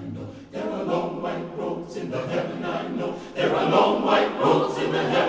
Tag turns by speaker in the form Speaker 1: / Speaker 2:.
Speaker 1: know. There are long white roads in the heaven, I know. There are long white roads in the heaven.